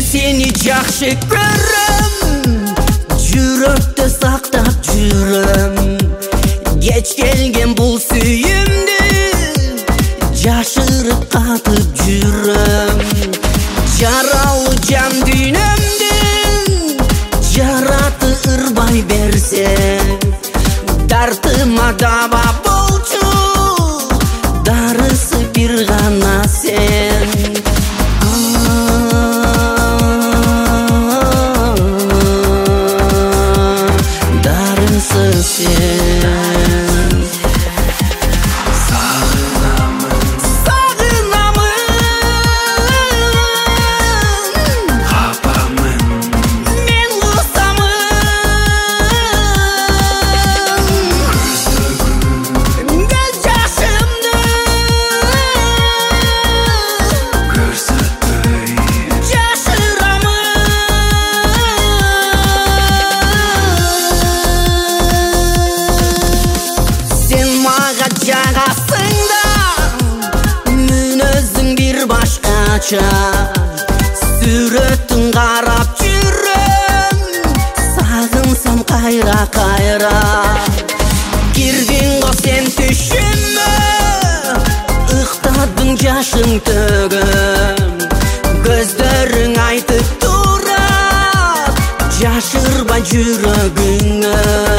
Seni жақсы көрім, жүректі сақтап жүрім. Кеч келген бұл сүйімді жашырып қатып жүрім. Жаралы жан дүйнөмді жараты ырбай берсе, тартыма даба болчу, дарысы бир гана сен. Дарысы сен. Сүрөтүн карап жүрөм, сагынсам кайра. Кирдиң го сен түшүмө, ыктадың жашың төгөм. Көздөрүң айтып турат, жашырбай жүрөгүңө.